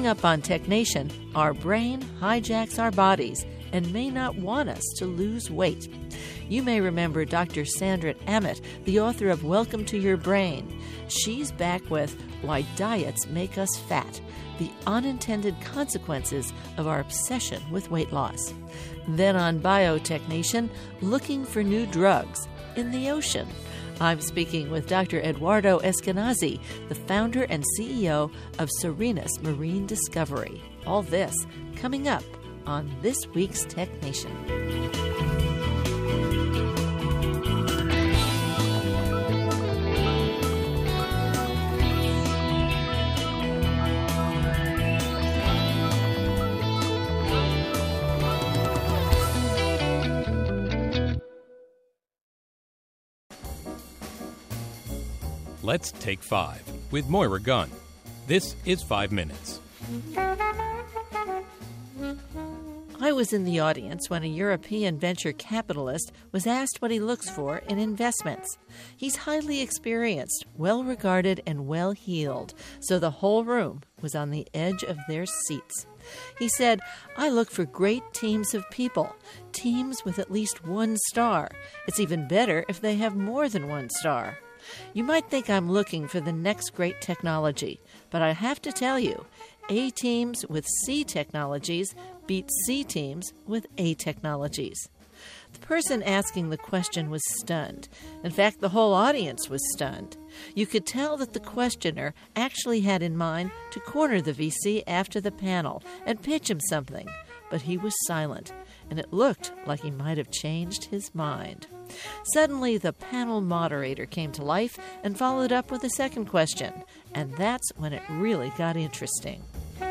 up on Tech Nation, our brain hijacks our bodies and may not want us to lose weight. You may remember Dr. Sandra Ament, the author of Welcome to Your Brain. She's back with Why Diets Make Us Fat, the unintended consequences of our obsession with weight loss. Then on Biotech Nation, looking for new drugs in the ocean. I'm speaking with Dr. Eduardo Eskenazi, the founder and CEO of Serenus Marine Discovery. All this coming up on this week's Tech Nation. Let's Take 5 with Moira Gunn. This is 5 Minutes. I was in the audience when a European venture capitalist was asked what he looks for in investments. He's highly experienced, well-regarded, and well-heeled, so the whole room was on the edge of their seats. He said, "I look for great teams of people, teams with at least 1 star. It's even better if they have more than 1 star. You might think I'm looking for the next great technology, but I have to tell you, A teams with C technologies beat C teams with A technologies." The person asking the question was stunned. In fact, the whole audience was stunned. You could tell that the questioner actually had in mind to corner the VC after the panel and pitch him something, but he was silent, and it looked like he might have changed his mind. Suddenly, the panel moderator came to life and followed up with a second question, and that's when it really got interesting.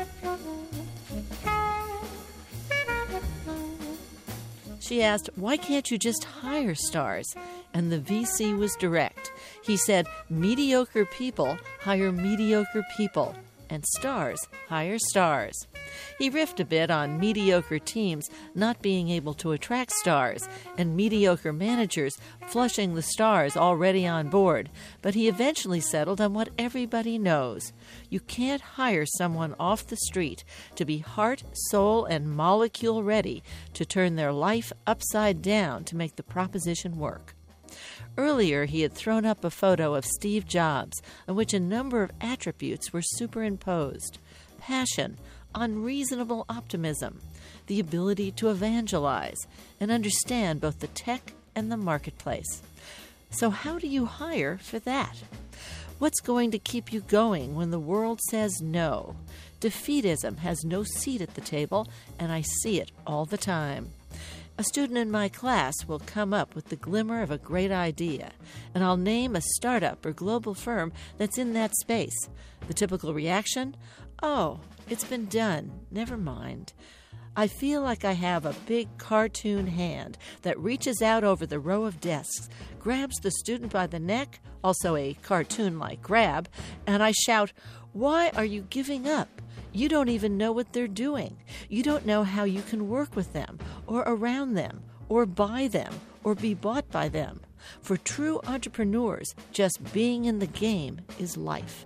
She asked, "Why can't you just hire stars?" And the VC was direct. He said, "Mediocre people hire mediocre people, and stars hire stars." He riffed a bit on mediocre teams not being able to attract stars and mediocre managers flushing the stars already on board, but he eventually settled on what everybody knows. You can't hire someone off the street to be heart, soul, and molecule ready to turn their life upside down to make the proposition work. Earlier, he had thrown up a photo of Steve Jobs, on which a number of attributes were superimposed: passion, unreasonable optimism, the ability to evangelize, and understand both the tech and the marketplace. So how do you hire for that? What's going to keep you going when the world says no? Defeatism has no seat at the table, and I see it all the time. A student in my class will come up with the glimmer of a great idea, and I'll name a startup or global firm that's in that space. The typical reaction? "Oh, it's been done. Never mind." I feel like I have a big cartoon hand that reaches out over the row of desks, grabs the student by the neck, also a cartoon-like grab, and I shout, "Why are you giving up? You don't even know what they're doing. You don't know how you can work with them, or around them, or buy them, or be bought by them. For true entrepreneurs, just being in the game is life."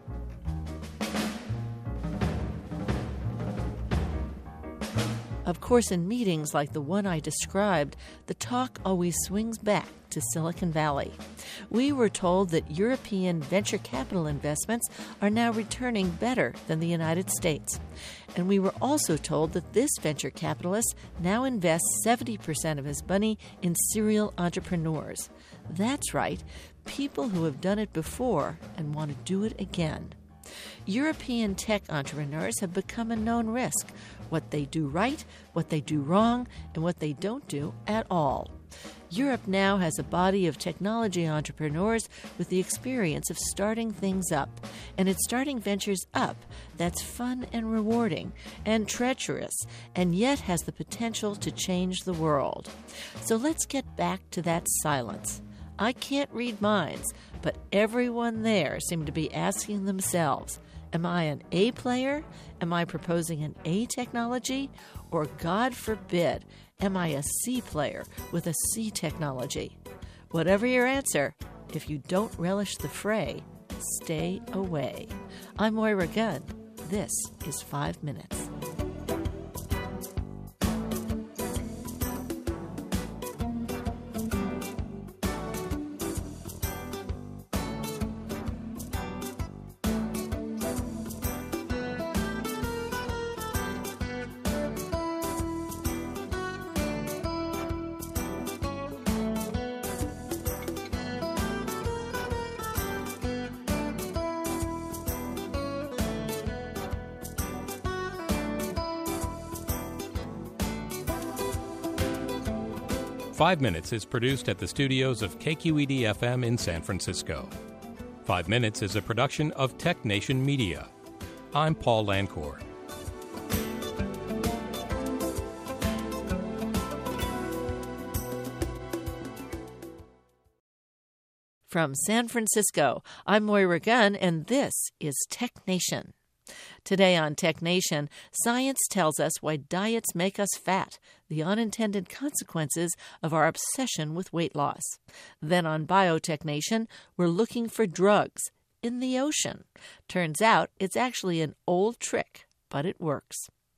Of course, in meetings like the one I described, the talk always swings back to Silicon Valley. We were told that European venture capital investments are now returning better than the United States. And we were also told that this venture capitalist now invests 70% of his money in serial entrepreneurs. That's right, people who have done it before and want to do it again. European tech entrepreneurs have become a known risk: what they do right, what they do wrong, and what they don't do at all. Europe now has a body of technology entrepreneurs with the experience of starting things up, and it's starting ventures up that's fun and rewarding and treacherous, and yet has the potential to change the world. So let's get back to that silence. I can't read minds, but everyone there seemed to be asking themselves, am I an A player? Am I proposing an A technology? Or, God forbid, am I a C player with a C technology? Whatever your answer, if you don't relish the fray, stay away. I'm Moira Gunn. this is 5 Minutes. Five Minutes is produced at the studios of KQED-FM in San Francisco. 5 Minutes is a production of Tech Nation Media. I'm Paul Lancourt. From San Francisco, I'm Moira Gunn, and this is Tech Nation. Today on Tech Nation, science tells us why diets make us fat, the unintended consequences of our obsession with weight loss. Then on Biotech Nation, we're looking for drugs in the ocean. Turns out it's actually an old trick, but it works.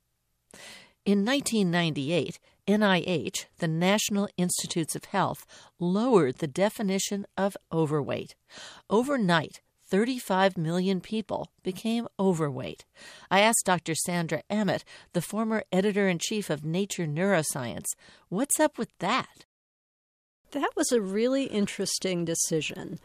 In 1998, NIH, the National Institutes of Health, lowered the definition of overweight. Overnight, 35 million people became overweight. I asked Dr. Sandra Emmett, the former editor-in-chief of Nature Neuroscience, what's up with that? That was a really interesting decision.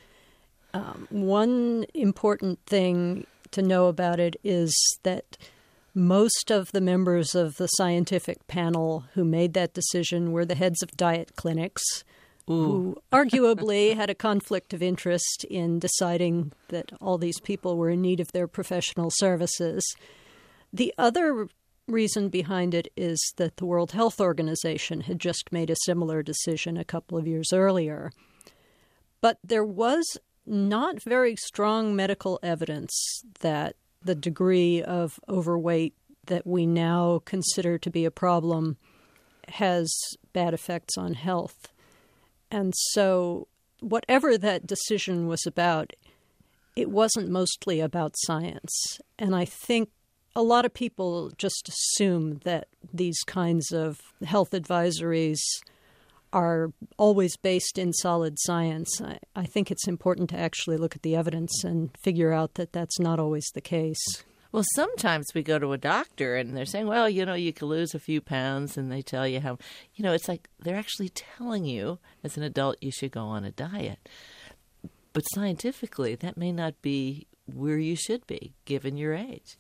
One important thing to know about it is that most of the members of the scientific panel who made that decision were the heads of diet clinics, who arguably had a conflict of interest in deciding that all these people were in need of their professional services. The other reason behind it is that the World Health Organization had just made a similar decision a couple of years earlier. But there was not very strong medical evidence that the degree of overweight that we now consider to be a problem has bad effects on health. And so whatever that decision was about, it wasn't mostly about science. And I think a lot of people just assume that these kinds of health advisories are always based in solid science. I think it's important to actually look at the evidence and figure out that that's not always the case. Well, sometimes we go to a doctor and they're saying, well, you could lose a few pounds, and they tell you how, it's like they're actually telling you as an adult you should go on a diet. But scientifically, that may not be where you should be, given your age.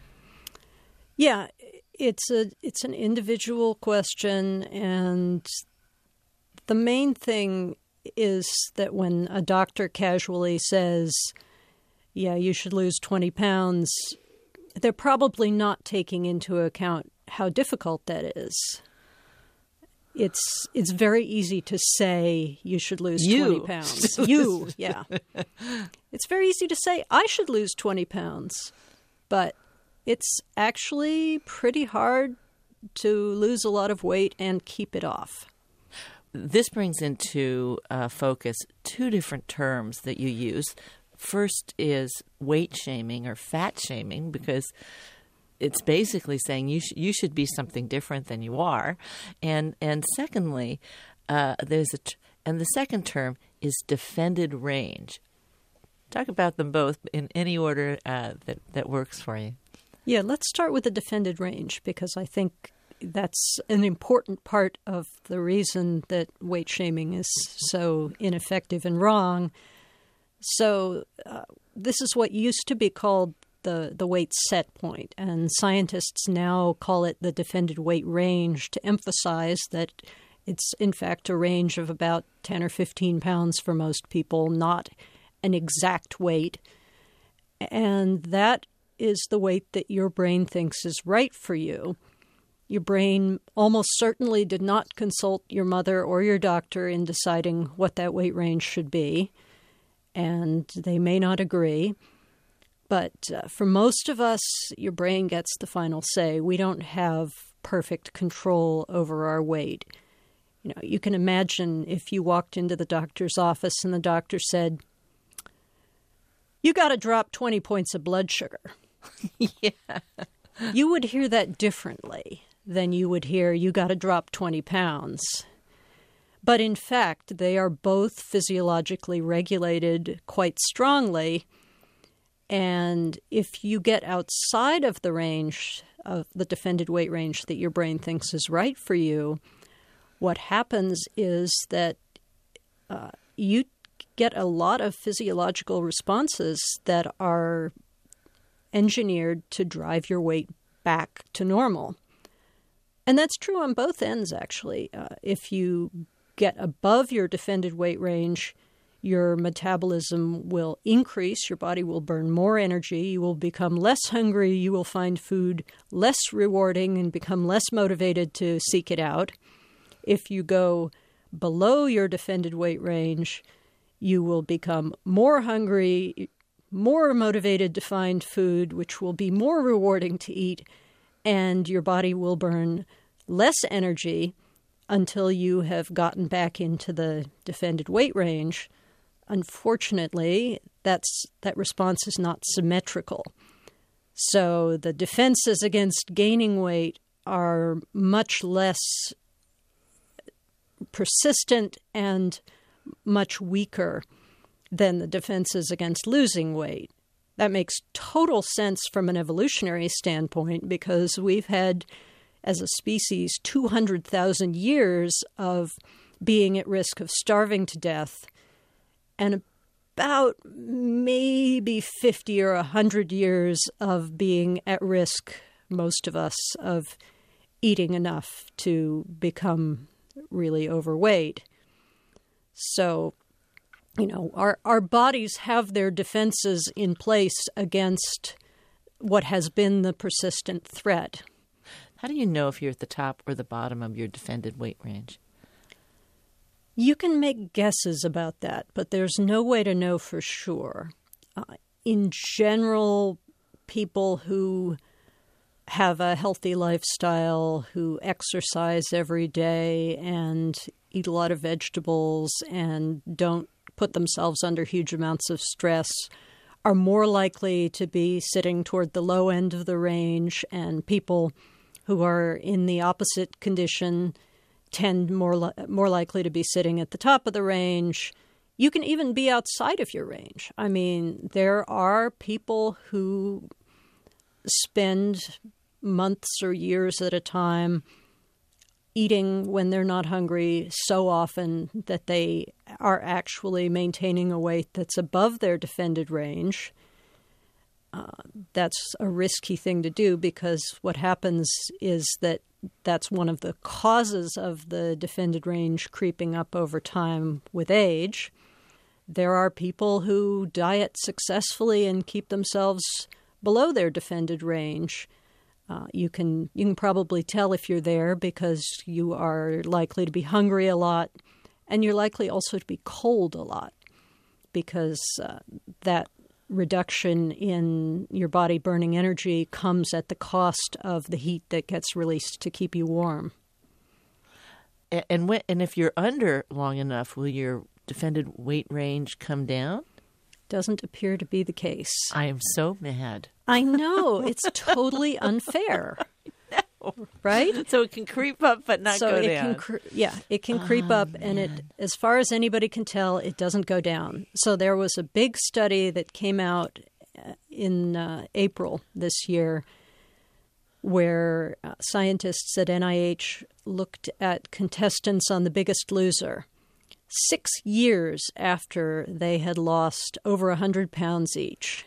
Yeah, it's an individual question, and the main thing is that when a doctor casually says, yeah, you should lose 20 pounds, they're probably not taking into account how difficult that is. It's very easy to say you should lose 20 pounds. Yeah. It's very easy to say I should lose 20 pounds, but it's actually pretty hard to lose a lot of weight and keep it off. This brings into focus two different terms that you use. First is weight shaming or fat shaming, because it's basically saying you should be something different than you are. And secondly, the second term is defended range. Talk about them both in any order that works for you. Yeah, let's start with the defended range, because I think that's an important part of the reason that weight shaming is so ineffective and wrong. So this is what used to be called the weight set point, and scientists now call it the defended weight range to emphasize that it's in fact a range of about 10 or 15 pounds for most people, not an exact weight. And that is the weight that your brain thinks is right for you. Your brain almost certainly did not consult your mother or your doctor in deciding what that weight range should be, and they may not agree. But for most of us, your brain gets the final say. We don't have perfect control over our weight. You can imagine if you walked into the doctor's office and the doctor said, "You got to drop 20 points of blood sugar." Yeah. You would hear that differently than you would hear, you got to drop 20 pounds. But in fact, they are both physiologically regulated quite strongly. And if you get outside of the range, of the defended weight range that your brain thinks is right for you, what happens is that you get a lot of physiological responses that are engineered to drive your weight back to normal. And that's true on both ends, actually. If you get above your defended weight range, your metabolism will increase, your body will burn more energy, you will become less hungry, you will find food less rewarding and become less motivated to seek it out. If you go below your defended weight range, you will become more hungry, more motivated to find food, which will be more rewarding to eat, and your body will burn less energy until you have gotten back into the defended weight range. Unfortunately, that response is not symmetrical. So the defenses against gaining weight are much less persistent and much weaker than the defenses against losing weight. That makes total sense from an evolutionary standpoint because we've had, as a species, 200,000 years of being at risk of starving to death and about maybe 50 or 100 years of being at risk, most of us, of eating enough to become really overweight. So, our bodies have their defenses in place against what has been the persistent threat. How do you know if you're at the top or the bottom of your defended weight range? You can make guesses about that, but there's no way to know for sure. In general, people who have a healthy lifestyle, who exercise every day and eat a lot of vegetables and don't put themselves under huge amounts of stress, are more likely to be sitting toward the low end of the range, and people who are in the opposite condition tend more likely to be sitting at the top of the range. You can even be outside of your range. I mean, there are people who spend months or years at a time eating when they're not hungry so often that they are actually maintaining a weight that's above their defended range. That's a risky thing to do because what happens is that's one of the causes of the defended range creeping up over time with age. There are people who diet successfully and keep themselves below their defended range. You can probably tell if you're there because you are likely to be hungry a lot, and you're likely also to be cold a lot because that reduction in your body burning energy comes at the cost of the heat that gets released to keep you warm. And if you're under long enough, will your defended weight range come down? Doesn't appear to be the case. I am so mad. I know. It's totally unfair. Right? So it can creep up but not go down. It can creep up, and it, as far as anybody can tell, it doesn't go down. So there was a big study that came out in April this year where scientists at NIH looked at contestants on The Biggest Loser 6 years after they had lost over 100 pounds each.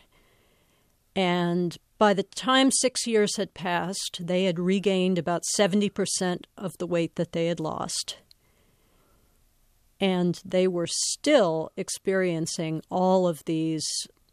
And by the time 6 years had passed, they had regained about 70% of the weight that they had lost. And they were still experiencing all of these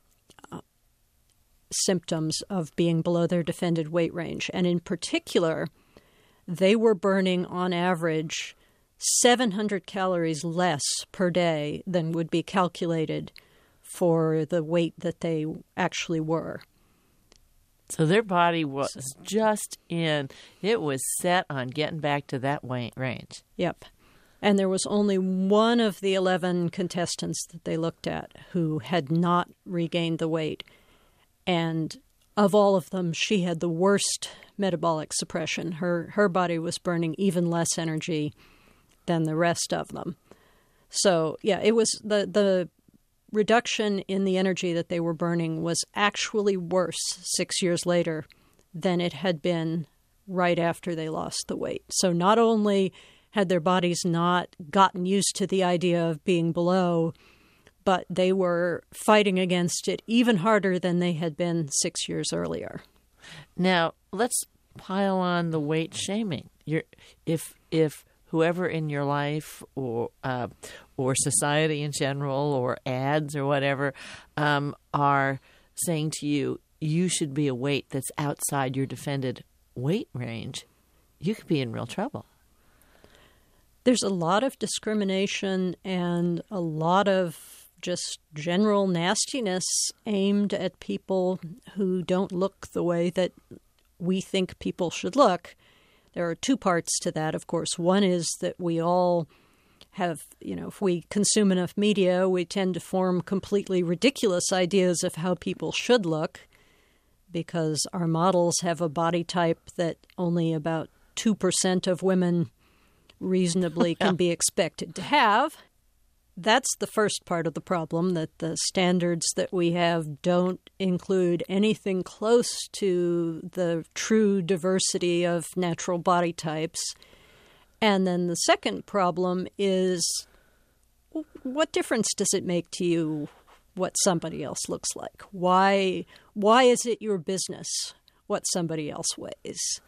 symptoms of being below their defended weight range. And in particular, they were burning on average 700 calories less per day than would be calculated for the weight that they actually were. So their body was it was set on getting back to that weight range. Yep. And there was only one of the 11 contestants that they looked at who had not regained the weight. And of all of them, she had the worst metabolic suppression. Her body was burning even less energy than the rest of them. So, yeah, it was the reduction in the energy that they were burning was actually worse 6 years later than it had been right after they lost the weight. So not only had their bodies not gotten used to the idea of being below, but they were fighting against it even harder than they had been 6 years earlier. Now, let's pile on the weight shaming. If whoever in your life or society in general or ads or whatever are saying to you, you should be a weight that's outside your defended weight range, you could be in real trouble. There's a lot of discrimination and a lot of just general nastiness aimed at people who don't look the way that we think people should look. There are two parts to that, of course. One is that we all have, if we consume enough media, we tend to form completely ridiculous ideas of how people should look because our models have a body type that only about 2% of women reasonably can be expected to have. That's the first part of the problem, that the standards that we have don't include anything close to the true diversity of natural body types. And then the second problem is, what difference does it make to you what somebody else looks like? Why is it your business what somebody else weighs?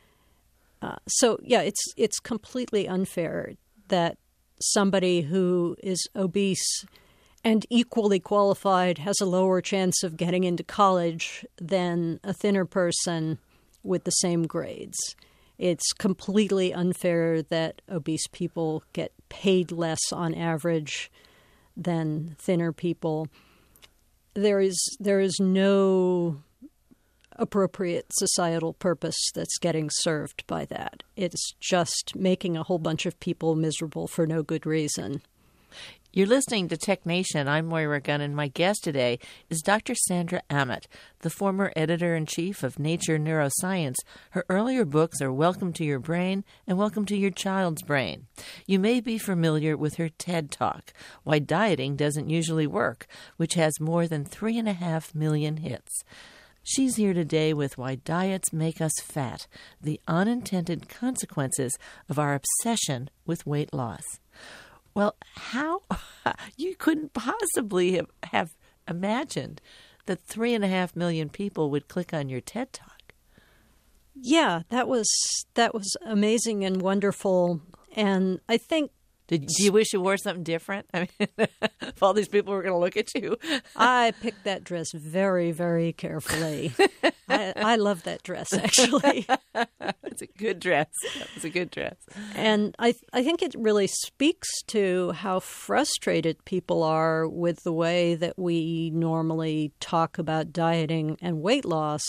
So, it's completely unfair that somebody who is obese and equally qualified has a lower chance of getting into college than a thinner person with the same grades. It's completely unfair that obese people get paid less on average than thinner people. There is no appropriate societal purpose that's getting served by that. It's just making a whole bunch of people miserable for no good reason. You're listening to Tech Nation. I'm Moira Gunn, and my guest today is Dr. Sandra Ament, the former editor-in-chief of Nature Neuroscience. Her earlier books are Welcome to Your Brain and Welcome to Your Child's Brain. You may be familiar with her TED Talk, Why Dieting Doesn't Usually Work, which has more than 3.5 million hits. She's here today with Why Diets Make Us Fat, the unintended consequences of our obsession with weight loss. Well, how you couldn't possibly have imagined that 3.5 million people would click on your TED Talk. Yeah, that was amazing and wonderful. And I think do you wish you wore something different? I mean, if all these people were going to look at you. I picked that dress very, very carefully. I love that dress, actually. It's a good dress. That was a good dress. And I think it really speaks to how frustrated people are with the way that we normally talk about dieting and weight loss.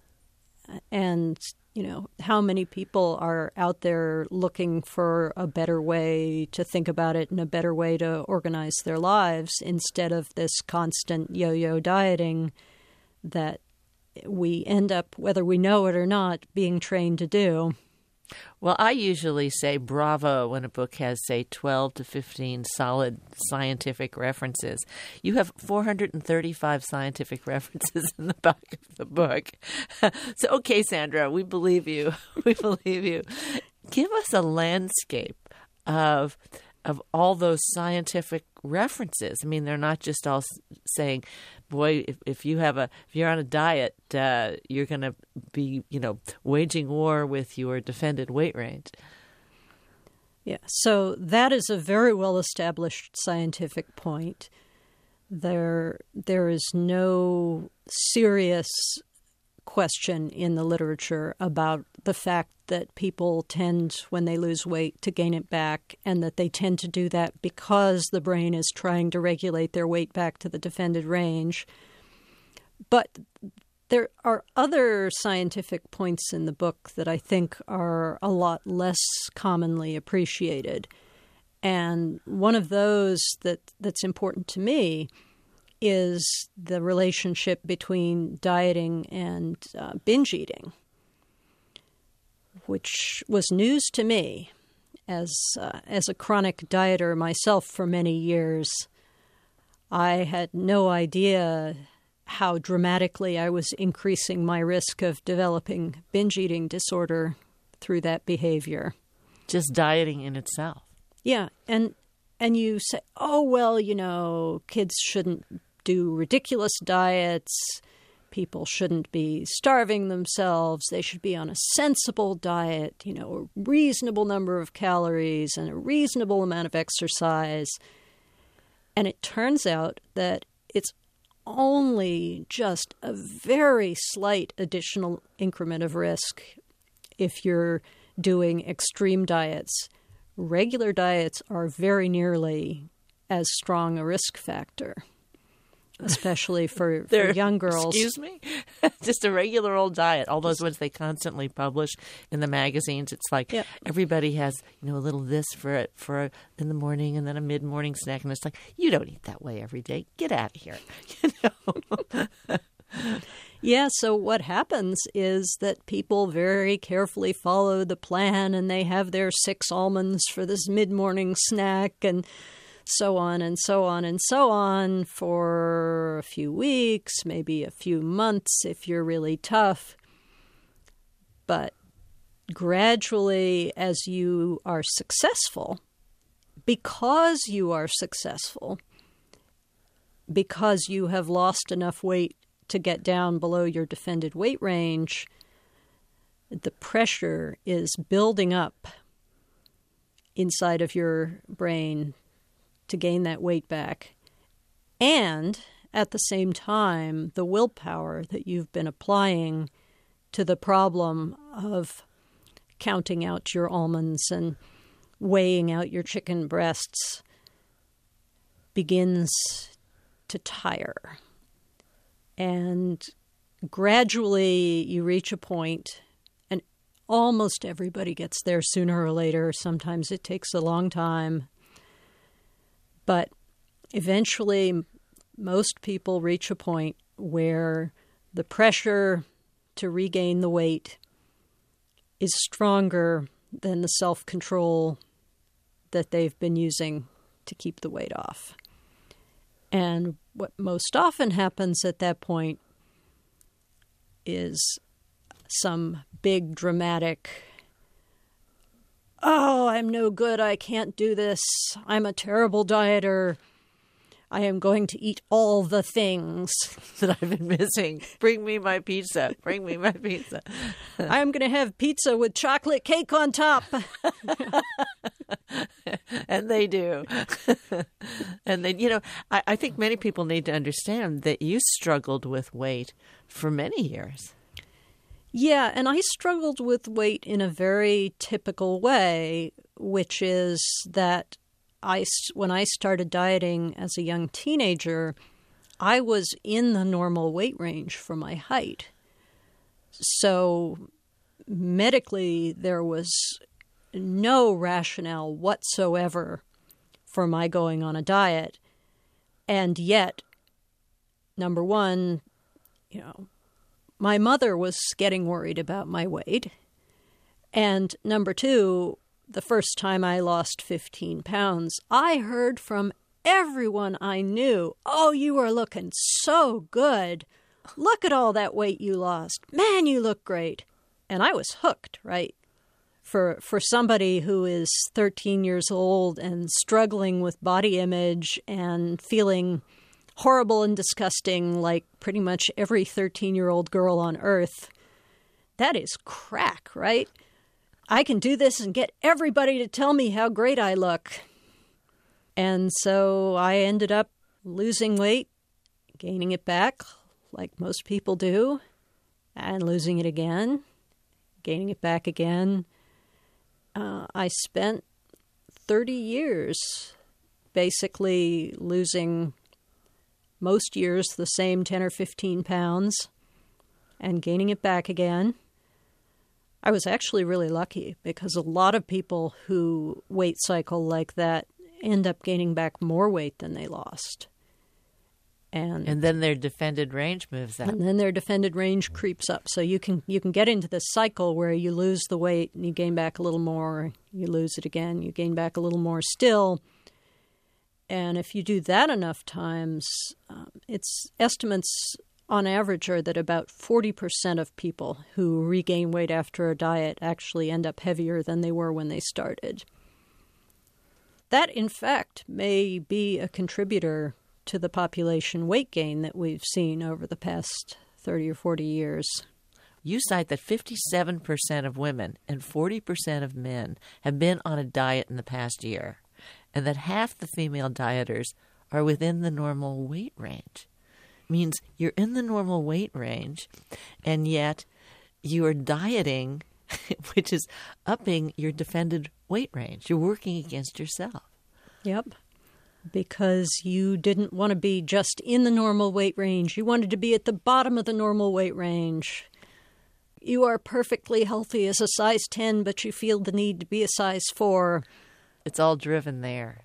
And how many people are out there looking for a better way to think about it and a better way to organize their lives instead of this constant yo-yo dieting that we end up, whether we know it or not, being trained to do. Well, I usually say bravo when a book has, say, 12 to 15 solid scientific references. You have 435 scientific references in the back of the book. So, okay, Sandra, we believe you. We believe you. Give us a landscape of all those scientific references. I mean, they're not just all saying, boy, if you're on a diet, you're going to be, waging war with your defended weight range. Yeah, so that is a very well-established scientific point. There is no serious question in the literature about the fact that people tend, when they lose weight, to gain it back, and that they tend to do that because the brain is trying to regulate their weight back to the defended range. But there are other scientific points in the book that I think are a lot less commonly appreciated. And one of those that's important to me is the relationship between dieting and binge eating, which was news to me as a chronic dieter myself for many years. I had no idea how dramatically I was increasing my risk of developing binge eating disorder through that behavior. Just dieting in itself. Yeah, and you say, oh, well, kids shouldn't do ridiculous diets. People shouldn't be starving themselves. They should be on a sensible diet, a reasonable number of calories and a reasonable amount of exercise. And it turns out that it's only just a very slight additional increment of risk if you're doing extreme diets. Regular diets are very nearly as strong a risk factor, especially for young girls. Excuse me? Just a regular old diet. All those ones they constantly publish in the magazines. It's like everybody has, a little this for in the morning and then a mid-morning snack. And it's like, you don't eat that way every day. Get out of here. Yeah, so what happens is that people very carefully follow the plan and they have their 6 almonds for this mid-morning snack and so on and so on and so on for a few weeks, maybe a few months if you're really tough. But gradually, as you are successful, because you have lost enough weight to get down below your defended weight range, the pressure is building up inside of your brain to gain that weight back. And at the same time, the willpower that you've been applying to the problem of counting out your almonds and weighing out your chicken breasts begins to tire. And gradually you reach a point, and almost everybody gets there sooner or later. Sometimes it takes a long time. But eventually most people reach a point where the pressure to regain the weight is stronger than the self-control that they've been using to keep the weight off. And what most often happens at that point is some big dramatic, oh, I'm no good, I can't do this, I'm a terrible dieter, I am going to eat all the things that I've been missing. Bring me my pizza. Bring me my pizza. I'm going to have pizza with chocolate cake on top. And they do. And then, I think many people need to understand that you struggled with weight for many years. Yeah, and I struggled with weight in a very typical way, which is that when I started dieting as a young teenager, I was in the normal weight range for my height. So medically, there was no rationale whatsoever for my going on a diet. And yet, number one, my mother was getting worried about my weight. And number two, the first time I lost 15 pounds, I heard from everyone I knew, oh, you are looking so good. Look at all that weight you lost. Man, you look great. And I was hooked, right? For somebody who is 13 years old and struggling with body image and feeling horrible and disgusting like pretty much every 13-year-old girl on earth, that is crack, right? I can do this and get everybody to tell me how great I look. And so I ended up losing weight, gaining it back like most people do, and losing it again, gaining it back again. I spent 30 years basically losing most years the same 10 or 15 pounds and gaining it back again. I was actually really lucky because a lot of people who weight cycle like that end up gaining back more weight than they lost. And then their defended range moves up. And then their defended range creeps up. So you can get into this cycle where you lose the weight and you gain back a little more, you lose it again, you gain back a little more still. And if you do that enough times, its estimates on average are that about 40% of people who regain weight after a diet actually end up heavier than they were when they started. That, in fact, may be a contributor to the population weight gain that we've seen over the past 30 or 40 years. You cite that 57% of women and 40% of men have been on a diet in the past year, and that half the female dieters are within the normal weight range. It means you're in the normal weight range, and yet you are dieting, which is upping your defended weight range. You're working against yourself. Yep. Because you didn't want to be just in the normal weight range. You wanted to be at the bottom of the normal weight range. You are perfectly healthy as a size 10, but you feel the need to be a size 4. It's all driven there.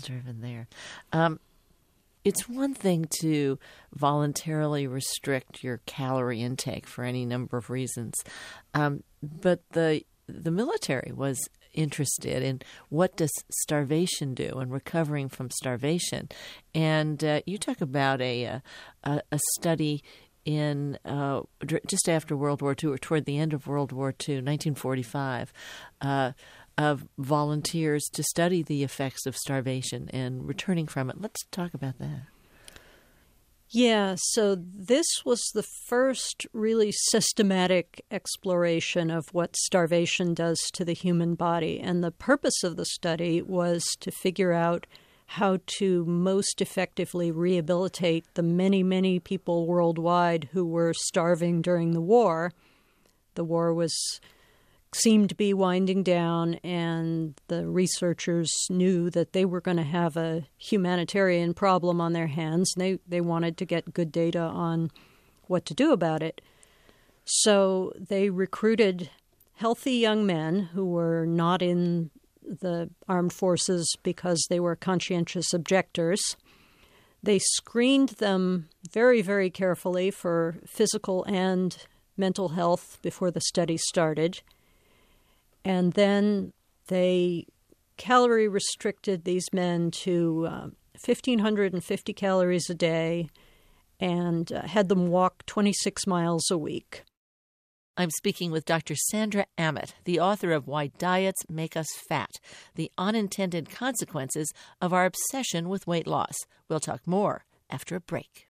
It's one thing to voluntarily restrict your calorie intake for any number of reasons, but the military was interested in what does starvation do and recovering from starvation. And you talk about a study in just after World War II or toward the end of World War II, 1945, of volunteers to study the effects of starvation and returning from it. Let's talk about that. Yeah, so this was the first really systematic exploration of what starvation does to the human body. And the purpose of the study was to figure out how to most effectively rehabilitate the many, many people worldwide who were starving during the war. The war seemed to be winding down, and the researchers knew that they were going to have a humanitarian problem on their hands. They wanted to get good data on what to do about it. So they recruited healthy young men who were not in the armed forces because they were conscientious objectors. They screened them very, very carefully for physical and mental health before the study started. And then they calorie restricted these men to 1,550 calories a day and had them walk 26 miles a week. I'm speaking with Dr. Sandra Ament, the author of Why Diets Make Us Fat, the Unintended Consequences of Our Obsession with Weight Loss. We'll talk more after a break.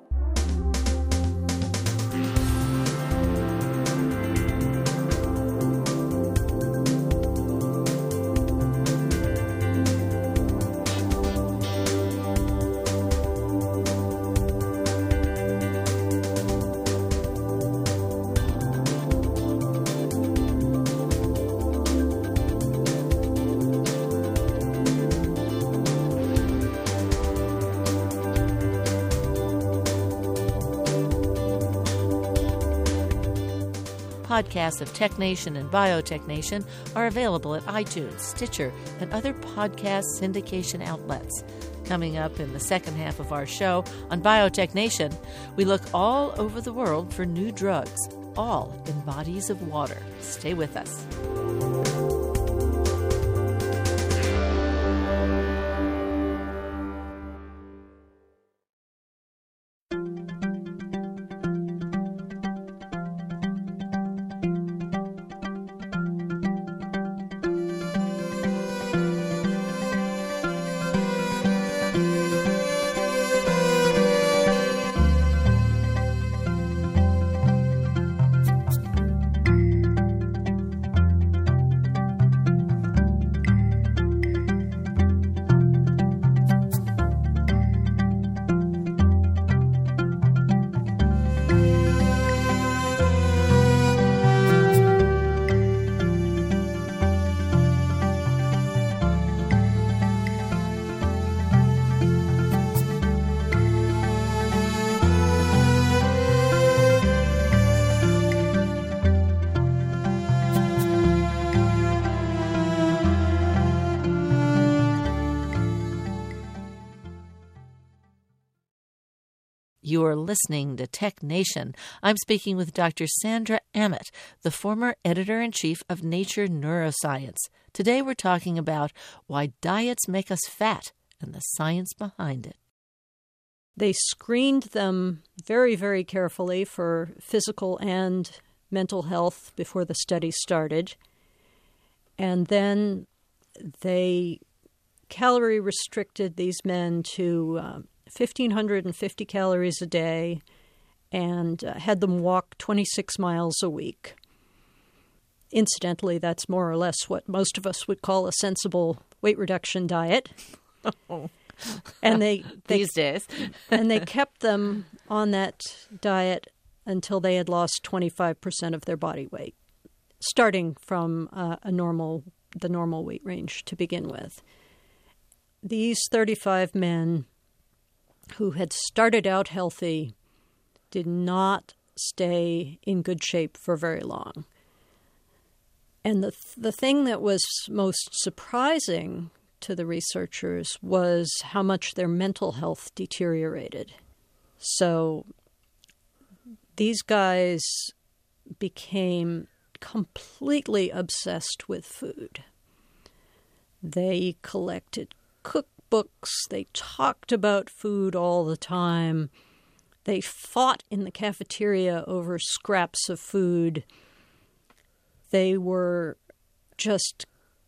Podcasts of Tech Nation and Biotech Nation are available at iTunes, Stitcher, and other podcast syndication outlets. Coming up in the second half of our show on Biotech Nation, we look all over the world for new drugs, all in bodies of water. Stay with us. You are listening to Tech Nation. I'm speaking with Dr. Sandra Ament, the former editor-in-chief of Nature Neuroscience. Today we're talking about why diets make us fat and the science behind it. They screened them very, very carefully for physical and mental health before the study started. And then they calorie restricted these men to 1,550 calories a day and had them walk 26 miles a week. Incidentally, that's more or less what most of us would call a sensible weight reduction diet. And they these days. And they kept them on that diet until they had lost 25% of their body weight, starting from the normal weight range to begin with. These 35 men who had started out healthy did not stay in good shape for very long. And the thing that was most surprising to the researchers was how much their mental health deteriorated. So these guys became completely obsessed with food. They collected cookbooks. They talked about food all the time. They fought in the cafeteria over scraps of food. They were just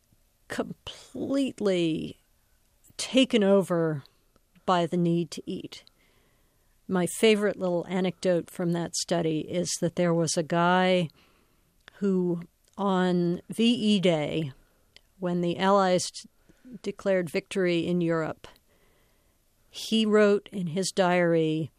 completely taken over by the need to eat. My favorite little anecdote from that study is that there was a guy who, on VE Day, when the Allies declared victory in Europe, he wrote in his diary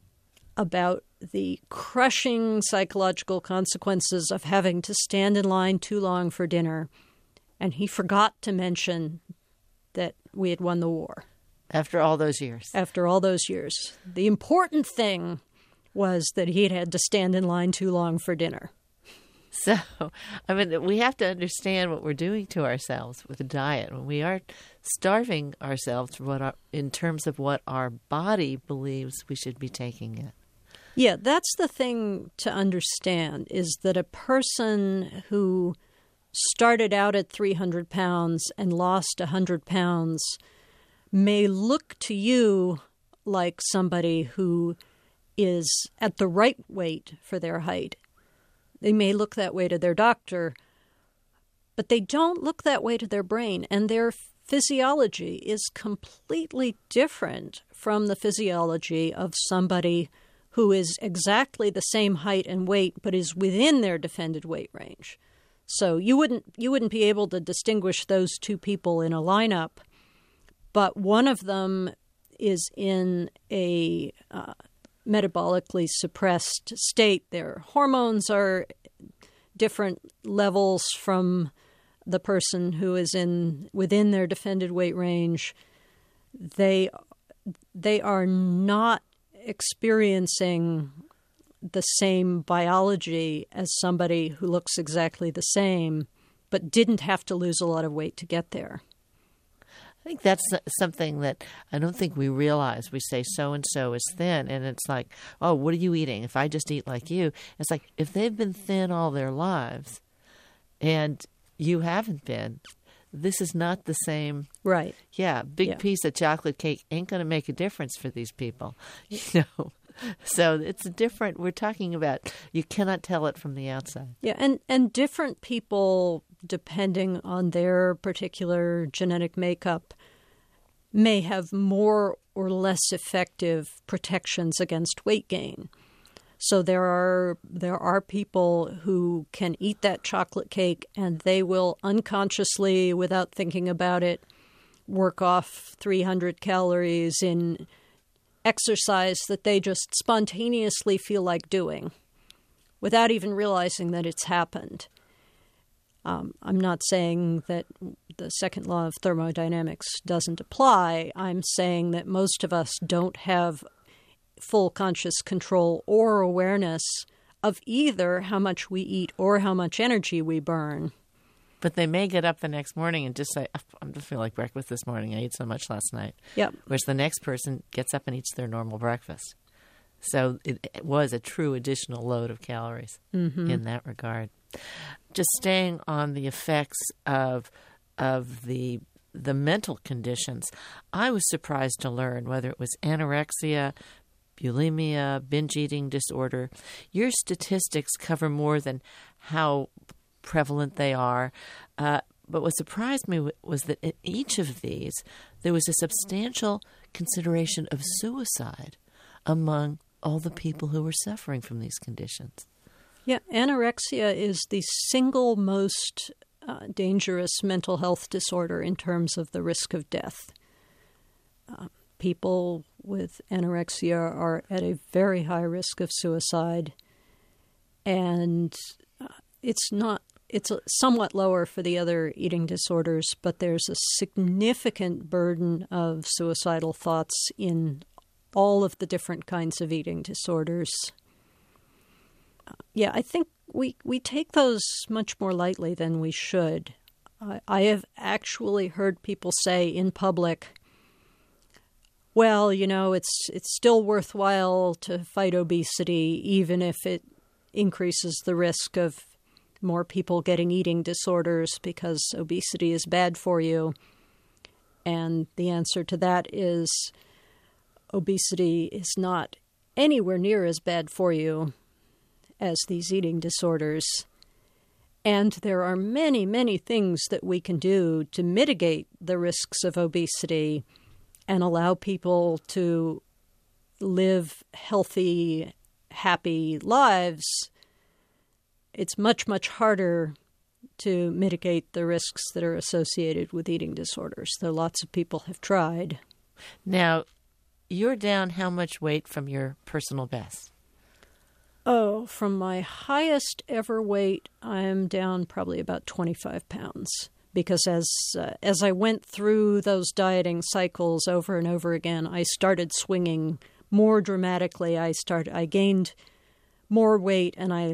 about the crushing psychological consequences of having to stand in line too long for dinner. And he forgot to mention that we had won the war. After all those years. After all those years. The important thing was that he had to stand in line too long for dinner. So, I mean, we have to understand what we're doing to ourselves with a diet. When we are starving ourselves in terms of what our body believes we should be taking in. Yeah, that's the thing to understand, is that a person who started out at 300 pounds and lost 100 pounds may look to you like somebody who is at the right weight for their height. They may look that way to their doctor, but they don't look that way to their brain, and their physiology is completely different from the physiology of somebody who is exactly the same height and weight but is within their defended weight range. So you wouldn't be able to distinguish those two people in a lineup, but one of them is in a metabolically suppressed state. Their hormones are different levels from the person who is within their defended weight range. They are not experiencing the same biology as somebody who looks exactly the same but didn't have to lose a lot of weight to get there. I think that's something that I don't think we realize. We say so-and-so is thin, and it's like, oh, what are you eating? If I just eat like you, it's like if they've been thin all their lives and you haven't been, this is not the same. Right. Yeah, big piece of chocolate cake ain't going to make a difference for these people, you know. So it's different. We're talking about you cannot tell it from the outside. Yeah, and different people, depending on their particular genetic makeup, may have more or less effective protections against weight gain. So there are people who can eat that chocolate cake and they will unconsciously, without thinking about it, work off 300 calories in exercise that they just spontaneously feel like doing without even realizing that it's happened. I'm not saying that the second law of thermodynamics doesn't apply. I'm saying that most of us don't have full conscious control or awareness of either how much we eat or how much energy we burn. But they may get up the next morning and just say, I just feel like breakfast this morning. I ate so much last night. Yep. Whereas the next person gets up and eats their normal breakfast. So it was a true additional load of calories in that regard. Just staying on the effects of the mental conditions, I was surprised to learn whether it was anorexia, bulimia, binge eating disorder. Your statistics cover more than how prevalent they are. But what surprised me was that in each of these, there was a substantial consideration of suicide among all the people who were suffering from these conditions. Yeah, anorexia is the single most dangerous mental health disorder in terms of the risk of death. People with anorexia are at a very high risk of suicide, and it's somewhat lower for the other eating disorders, but there's a significant burden of suicidal thoughts in all of the different kinds of eating disorders. I think we take those much more lightly than we should. I have actually heard people say in public, well, it's still worthwhile to fight obesity, even if it increases the risk of more people getting eating disorders because obesity is bad for you. And the answer to that is obesity is not anywhere near as bad for you as these eating disorders. And there are many, many things that we can do to mitigate the risks of obesity and allow people to live healthy, happy lives. It's much, much harder to mitigate the risks that are associated with eating disorders, though lots of people have tried. Now, you're down how much weight from your personal best? Oh, from my highest ever weight, I'm down probably about 25 pounds. Because as I went through those dieting cycles over and over again, I started swinging more dramatically. I gained more weight, and I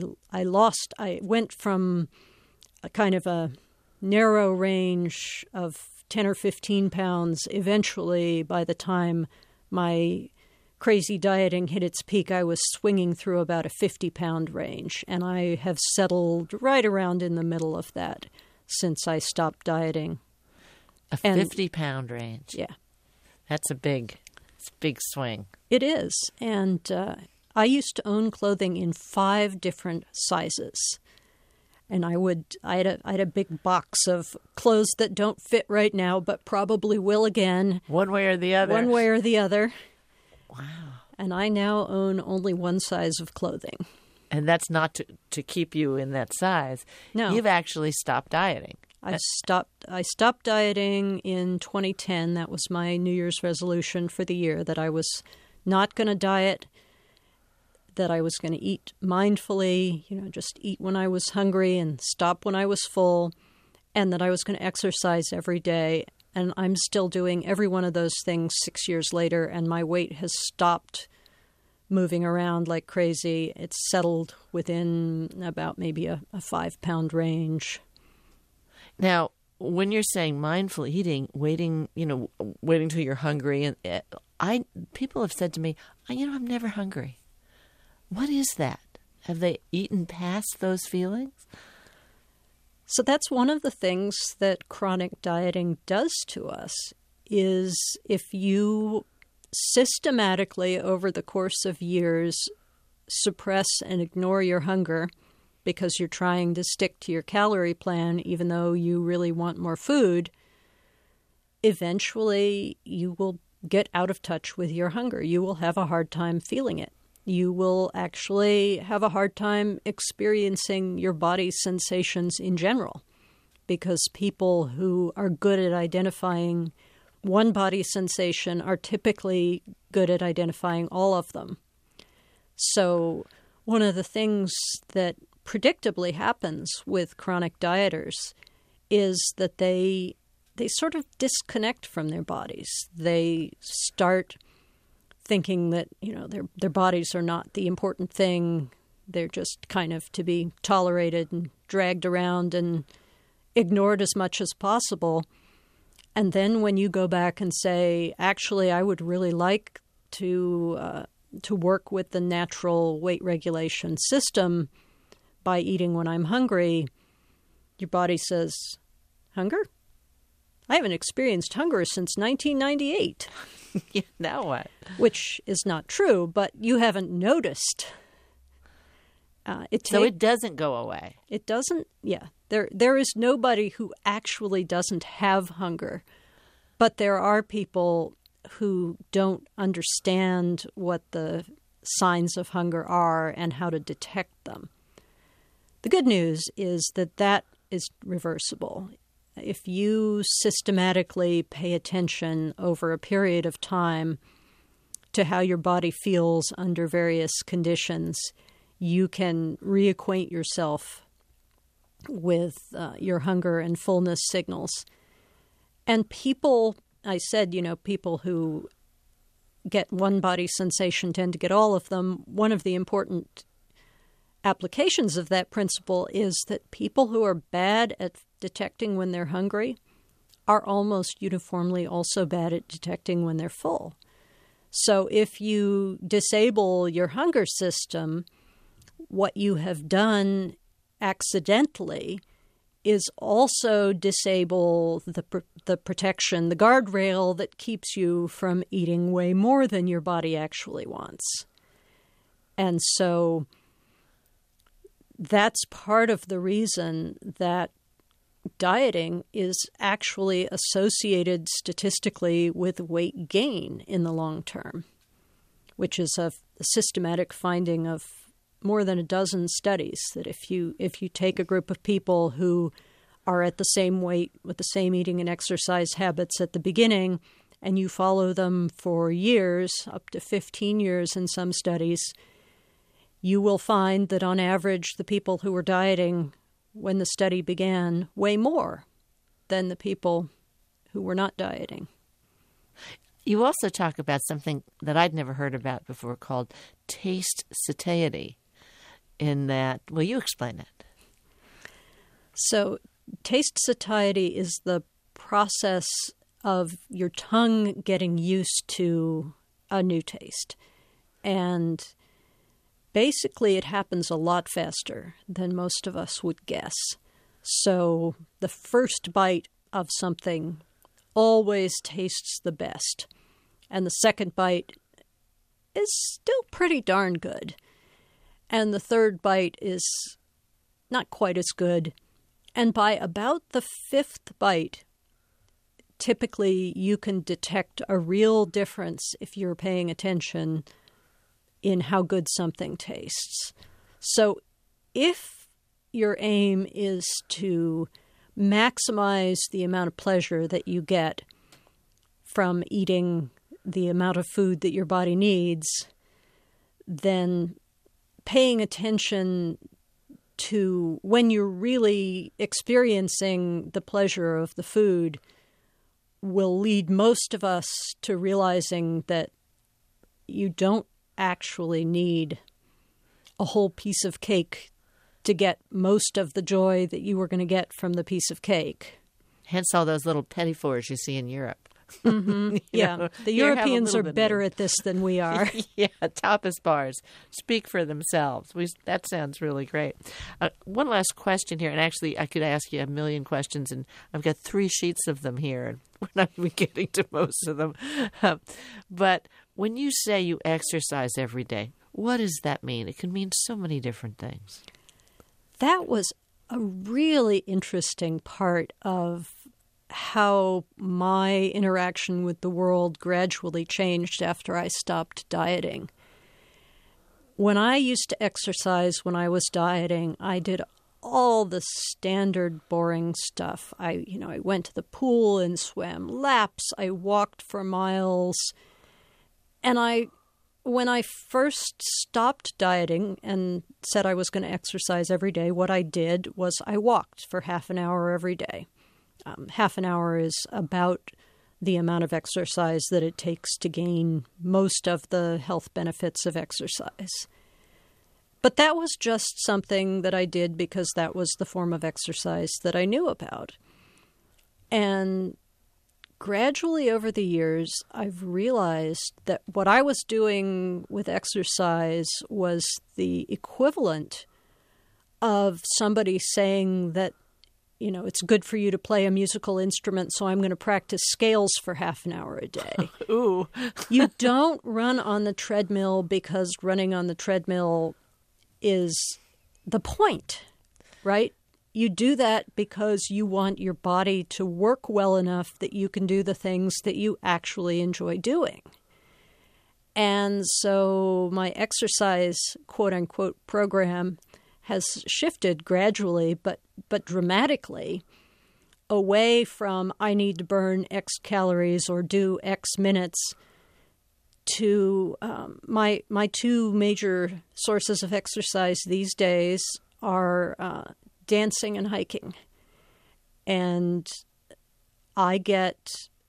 went from a kind of a narrow range of 10 or 15 pounds. Eventually, by the time my crazy dieting hit its peak, I was swinging through about a 50-pound range, and I have settled right around in the middle of that since I stopped dieting. A 50-pound range. Yeah. It's a big swing. It is. And I used to own clothing in 5 different sizes. And I had a big box of clothes that don't fit right now, but probably will again. One way or the other. One way or the other. Wow. And I now own only one size of clothing. And that's not to keep you in that size. No. You've actually stopped dieting. I stopped dieting in 2010. That was my New Year's resolution for the year, that I was not going to diet, that I was going to eat mindfully, just eat when I was hungry and stop when I was full, and that I was going to exercise every day. And I'm still doing every one of those things 6 years later, and my weight has stopped moving around like crazy. It's settled within about maybe a 5-pound range. Now, when you're saying mindful eating, waiting till you're hungry, and people have said to me, I'm never hungry. What is that? Have they eaten past those feelings? So that's one of the things that chronic dieting does to us, is if you systematically over the course of years suppress and ignore your hunger because you're trying to stick to your calorie plan even though you really want more food, eventually you will get out of touch with your hunger. You will have a hard time feeling it. You will actually have a hard time experiencing your body's sensations in general, because people who are good at identifying one body sensation are typically good at identifying all of them. So one of the things that predictably happens with chronic dieters is that they sort of disconnect from their bodies. They start thinking that, their bodies are not the important thing. They're just kind of to be tolerated and dragged around and ignored as much as possible. And then when you go back and say, actually, I would really like to to work with the natural weight regulation system by eating when I'm hungry, your body says, hunger? I haven't experienced hunger since 1998. Yeah, now what? Which is not true, but you haven't noticed. So it doesn't go away. It doesn't, yeah. There is nobody who actually doesn't have hunger, but there are people who don't understand what the signs of hunger are and how to detect them. The good news is that is reversible. If you systematically pay attention over a period of time to how your body feels under various conditions, you can reacquaint yourself with your hunger and fullness signals. And people, I said, people who get one body sensation tend to get all of them. One of the important applications of that principle is that people who are bad at detecting when they're hungry are almost uniformly also bad at detecting when they're full. So if you disable your hunger system, what you have done accidentally is also disable the protection, the guardrail that keeps you from eating way more than your body actually wants. And so that's part of the reason that dieting is actually associated statistically with weight gain in the long term, which is a systematic finding of more than a dozen studies, that if you take a group of people who are at the same weight with the same eating and exercise habits at the beginning, and you follow them for years, up to 15 years in some studies, you will find that on average the people who were dieting when the study began weigh more than the people who were not dieting. You also talk about something that I'd never heard about before called taste satiety. In that, will you explain it? So taste satiety is the process of your tongue getting used to a new taste. And basically it happens a lot faster than most of us would guess. So the first bite of something always tastes the best. And the second bite is still pretty darn good. And the third bite is not quite as good. And by about the fifth bite, typically you can detect a real difference if you're paying attention in how good something tastes. So if your aim is to maximize the amount of pleasure that you get from eating the amount of food that your body needs, then paying attention to when you're really experiencing the pleasure of the food will lead most of us to realizing that you don't actually need a whole piece of cake to get most of the joy that you were going to get from the piece of cake. Hence all those little petit fours you see in Europe. Mm-hmm. Yeah, the Europeans are better at this than we are. Yeah, tapas bars speak for themselves. That sounds really great. One last question here, and actually I could ask you a million questions, and I've got 3 sheets of them here, and we're not even getting to most of them. But when you say you exercise every day, what does that mean? It can mean so many different things. That was a really interesting part of how my interaction with the world gradually changed after I stopped dieting. When I used to exercise when I was dieting, I did all the standard boring stuff. I went to the pool and swam laps. I walked for miles. And when I first stopped dieting and said I was going to exercise every day, what I did was I walked for half an hour every day. Half an hour is about the amount of exercise that it takes to gain most of the health benefits of exercise. But that was just something that I did because that was the form of exercise that I knew about. And Gradually over the years, I've realized that what I was doing with exercise was the equivalent of somebody saying that, it's good for you to play a musical instrument, so I'm going to practice scales for half an hour a day. Ooh. You don't run on the treadmill because running on the treadmill is the point, right? You do that because you want your body to work well enough that you can do the things that you actually enjoy doing. And so my exercise, quote-unquote, program has shifted gradually but dramatically away from I need to burn X calories or do X minutes to my two major sources of exercise these days are dancing and hiking. And I get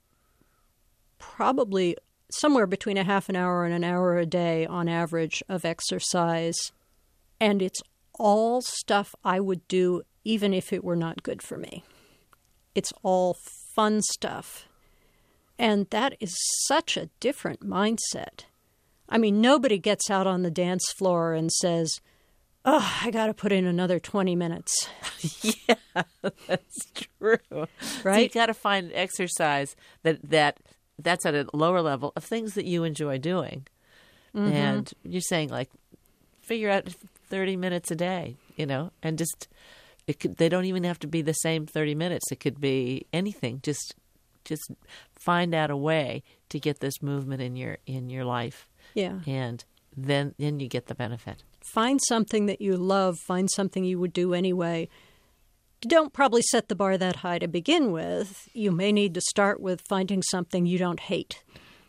probably somewhere between a half an hour and an hour a day on average of exercise. And it's all stuff I would do even if it were not good for me. It's all fun stuff. And that is such a different mindset. I mean, nobody gets out on the dance floor and says, oh, I got to put in another 20 minutes. Yeah, that's true. Right? So you got to find exercise that's at a lower level of things that you enjoy doing. Mm-hmm. And you're saying, like, figure out 30 minutes a day, and just they don't even have to be the same 30 minutes. It could be anything. Just find out a way to get this movement in your life. Yeah. And then you get the benefit. Find something that you love. Find something you would do anyway. Don't probably set the bar that high to begin with. You may need to start with finding something you don't hate.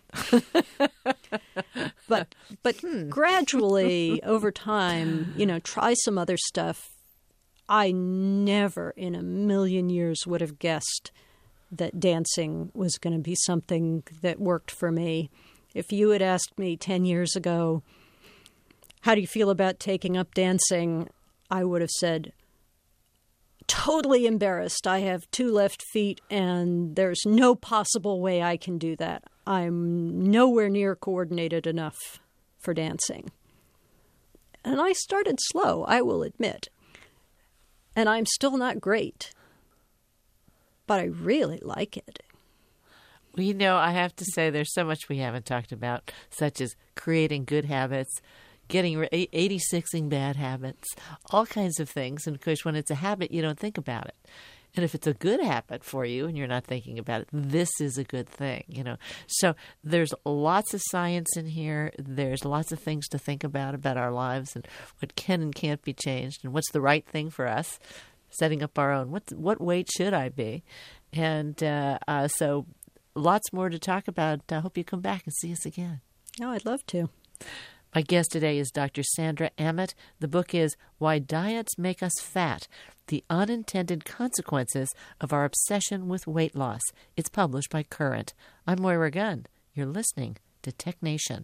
But gradually, over time, try some other stuff. I never in a million years would have guessed that dancing was going to be something that worked for me. If you had asked me 10 years ago, how do you feel about taking up dancing? I would have said, totally embarrassed. I have 2 left feet and there's no possible way I can do that. I'm nowhere near coordinated enough for dancing. And I started slow, I will admit. And I'm still not great. But I really like it. Well, I have to say there's so much we haven't talked about, such as creating good habits, getting 86ing bad habits, all kinds of things. And, of course, when it's a habit, you don't think about it. And if it's a good habit for you and you're not thinking about it, this is a good thing, So there's lots of science in here. There's lots of things to think about our lives and what can and can't be changed and what's the right thing for us, setting up our own. What weight should I be? And so lots more to talk about. I hope you come back and see us again. Oh, I'd love to. My guest today is Dr. Sandra Ament. The book is Why Diets Make Us Fat, The Unintended Consequences of Our Obsession with Weight Loss. It's published by Current. I'm Moira Gunn. You're listening to Tech Nation.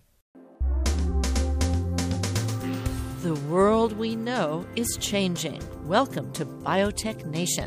The world we know is changing. Welcome to Biotech Nation.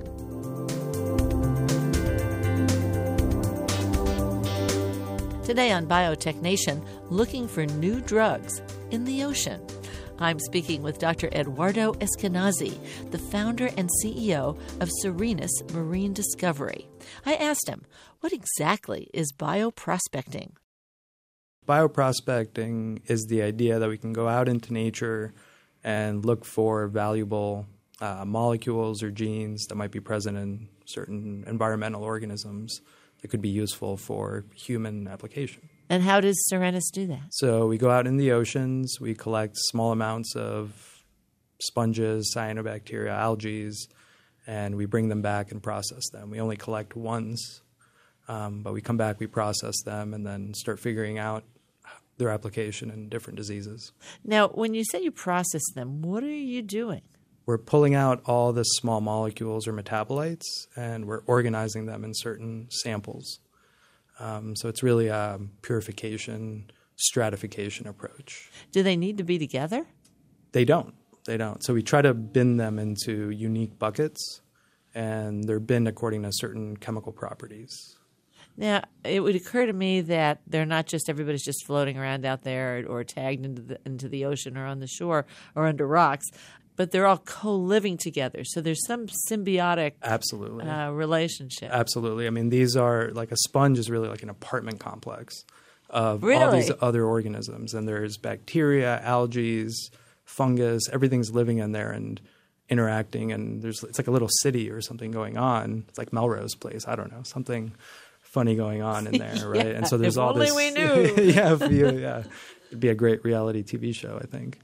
Today on Biotech Nation, looking for new drugs in the ocean. I'm speaking with Dr. Eduardo Eskenazi, the founder and CEO of Serenus Marine Discovery. I asked him, what exactly is bioprospecting? Bioprospecting is the idea that we can go out into nature and look for valuable molecules or genes that might be present in certain environmental organisms that could be useful for human application. And how does Serenus do that? So we go out in the oceans, we collect small amounts of sponges, cyanobacteria, algae, and we bring them back and process them. We only collect once, but we come back, we process them, and then start figuring out their application in different diseases. Now, when you say you process them, what are you doing? We're pulling out all the small molecules or metabolites, and we're organizing them in certain samples. So it's really a purification, stratification approach. Do they need to be together? They don't. So we try to bin them into unique buckets, and they're binned according to certain chemical properties. Now, it would occur to me that they're not just everybody's just floating around out there or tagged into the ocean or on the shore or under rocks, but they're all co-living together. So there's some symbiotic Absolutely. Relationship. Absolutely. I mean, these are like a sponge is really like an apartment complex of all Really? these other organisms. And there's bacteria, algae, fungus, everything's living in there and interacting. And it's like a little city or something going on. It's like Melrose Place. I don't know, something funny going on in there, right? And so there's if all only this. we knew. Yeah, it'd be a great reality TV show, I think.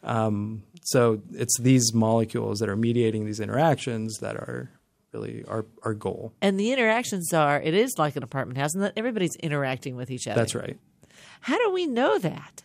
So it's these molecules that are mediating these interactions that are really our goal. And the interactions it is like an apartment house, and that everybody's interacting with each other. That's right. How do we know that?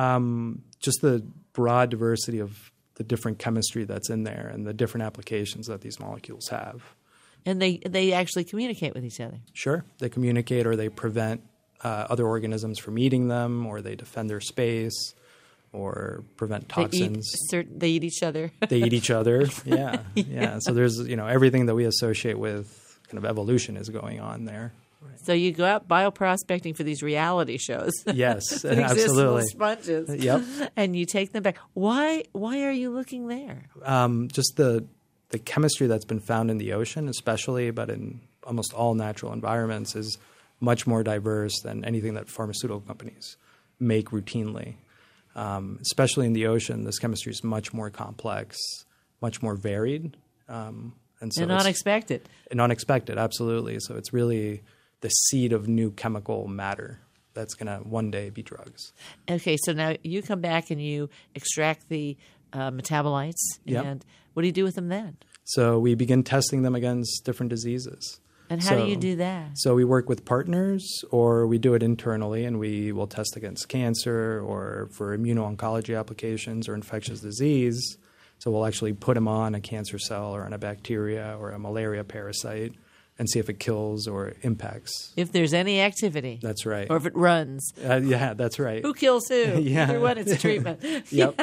Just the broad diversity of the different chemistry that's in there and the different applications that these molecules have. And they actually communicate with each other. Sure. They communicate, or they prevent other organisms from eating them, or they defend their space, or prevent toxins. They eat each other. They eat each other. Yeah. Yeah. So there's, everything that we associate with kind of evolution is going on there. So you go out bioprospecting for these reality shows. Yes, that absolutely. exist with sponges. Yep. And you take them back. Why are you looking there? Just the chemistry that's been found in the ocean, especially, but in almost all natural environments, is much more diverse than anything that pharmaceutical companies make routinely. Especially in the ocean, this chemistry is much more complex, much more varied. And unexpected. And unexpected, absolutely. So it's really the seed of new chemical matter that's going to one day be drugs. Okay, so now you come back and you extract the metabolites. Yep. And what do you do with them then? So we begin testing them against different diseases. And how do you do that? So we work with partners, or we do it internally, and we will test against cancer or for immuno-oncology applications or infectious disease. So we'll actually put them on a cancer cell or on a bacteria or a malaria parasite and see if it kills or impacts. If there's any activity. That's right. Or if it runs. Yeah, that's right. Who kills who? Yeah. Either one, it's a treatment. Yep.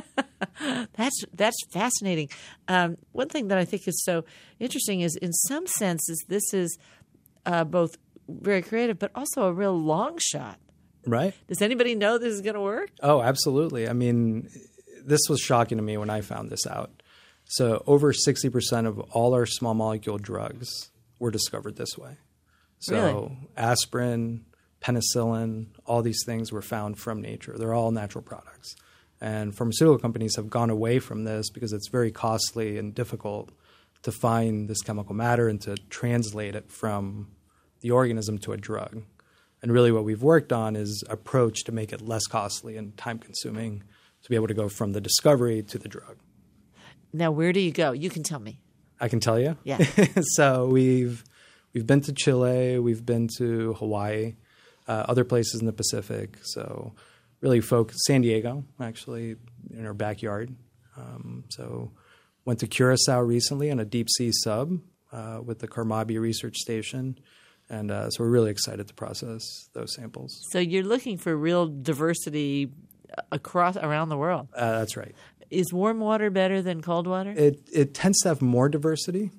That's fascinating. One thing that I think is so interesting is, in some senses, this is both very creative, but also a real long shot. Right. Does anybody know this is going to work? Oh, absolutely. I mean, this was shocking to me when I found this out. So over 60% of all our small molecule drugs were discovered this way. So Really? Aspirin, penicillin, all these things were found from nature. They're all natural products. And pharmaceutical companies have gone away from this because it's very costly and difficult to find this chemical matter and to translate it from the organism to a drug. And really what we've worked on is approach to make it less costly and time-consuming to be able to go from the discovery to the drug. Now, where do you go? You can tell me. I can tell you? Yeah. So we've been to Chile, we've been to Hawaii, other places in the Pacific. So really San Diego, actually, in our backyard. So went to Curacao recently on a deep-sea sub with the Carmabi Research Station. And so we're really excited to process those samples. So you're looking for real diversity around the world. That's right. Is warm water better than cold water? It tends to have more diversity.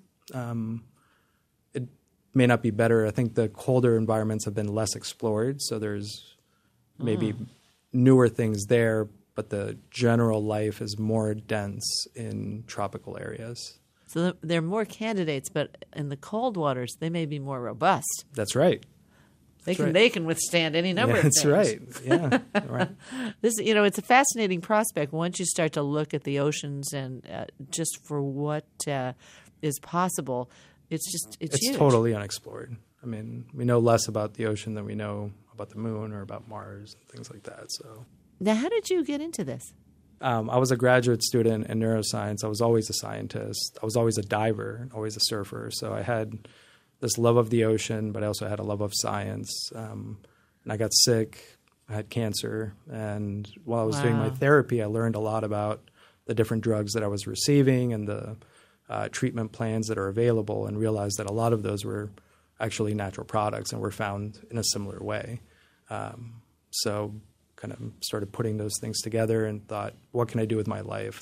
It may not be better. I think the colder environments have been less explored, so there's maybe newer things there, but the general life is more dense in tropical areas. So there are more candidates, but in the cold waters, they may be more robust. That's right. They can withstand any number of things. That's right. Yeah, right. It's a fascinating prospect once you start to look at the oceans and just for what is possible. It's huge. Totally unexplored. I mean, we know less about the ocean than we know about the moon or about Mars and things like that. So now, how did you get into this? I was a graduate student in neuroscience. I was always a scientist. I was always a diver, always a surfer. So I had this love of the ocean, but I also had a love of science. And I got sick. I had cancer. And while I was doing my therapy, I learned a lot about the different drugs that I was receiving and the treatment plans that are available, and realized that a lot of those were actually natural products and were found in a similar way. So kind of started putting those things together and thought, what can I do with my life that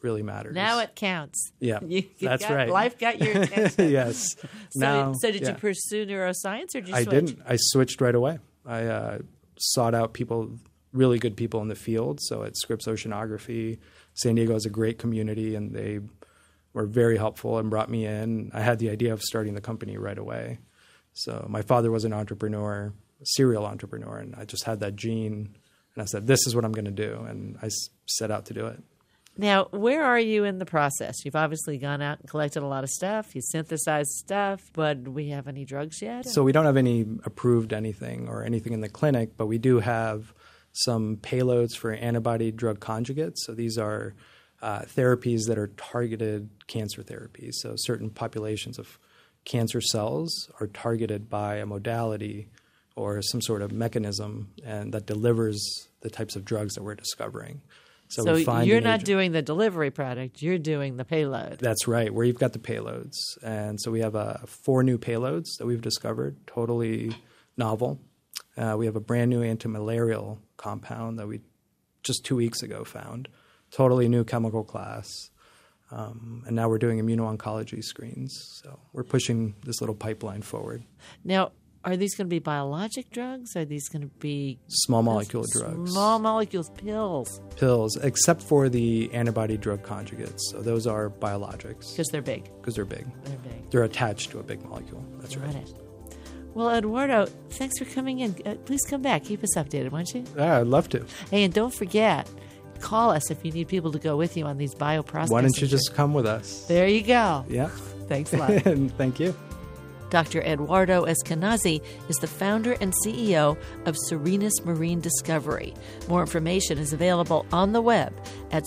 really matters. Now it counts. Yeah, that's right. Life got your attention. Yes. So did you pursue neuroscience, or did you switch? I didn't. I switched right away. I sought out really good people in the field. So at Scripps Oceanography, San Diego has a great community, and they were very helpful and brought me in. I had the idea of starting the company right away. So my father was an entrepreneur, a serial entrepreneur, and I just had that gene. And I said, this is what I'm going to do. And I set out to do it. Now, where are you in the process? You've obviously gone out and collected a lot of stuff. You synthesized stuff, but do we have any drugs yet? So we don't have any approved anything or anything in the clinic, but we do have some payloads for antibody-drug conjugates. So these are therapies that are targeted cancer therapies. So certain populations of cancer cells are targeted by a modality or some sort of mechanism, and that delivers the types of drugs that we're discovering. So you're not doing the delivery product, you're doing the payload. That's right, where you've got the payloads. And so we have 4 new payloads that we've discovered, totally novel. We have a brand new antimalarial compound that we just 2 weeks ago found, totally new chemical class. And now we're doing immuno-oncology screens. So we're pushing this little pipeline forward. Now, are these going to be biologic drugs? Are these going to be small molecule drugs? Small molecules, pills. Pills, except for the antibody-drug conjugates. So those are biologics. Because they're big. Because they're big. They're big. They're attached to a big molecule. That's right. Got it. Well, Eduardo, thanks for coming in. Please come back. Keep us updated, won't you? Yeah, I'd love to. Hey, and don't forget, call us if you need people to go with you on these bioprocessing. Why don't you just come with us? There you go. Yeah. Thanks a lot. Thank you. Dr. Eduardo Eskenazi is the founder and CEO of Serenus Marine Discovery. More information is available on the web at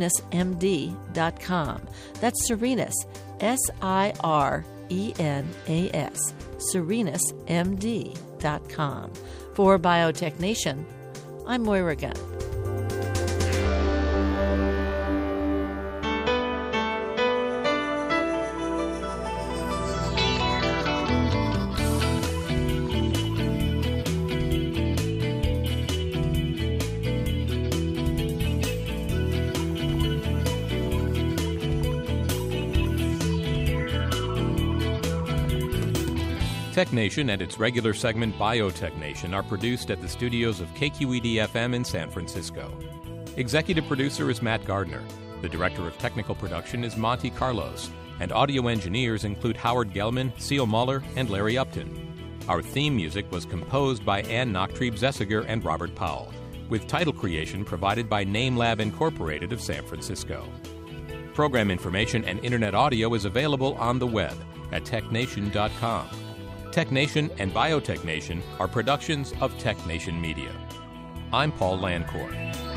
serenusmd.com. That's Serenus, Sirenas, serenusmd.com. For Biotech Nation, I'm Moira Gunn. Tech Nation and its regular segment Biotech Nation are produced at the studios of KQED-FM in San Francisco. Executive producer is Matt Gardner. The director of technical production is Monty Carlos. And audio engineers include Howard Gelman, Seal Muller, and Larry Upton. Our theme music was composed by Ann Nachtrieb-Zessiger and Robert Powell, with title creation provided by NameLab Incorporated of San Francisco. Program information and internet audio is available on the web at technation.com. Tech Nation and Biotech Nation are productions of Tech Nation Media. I'm Paul Lancourt.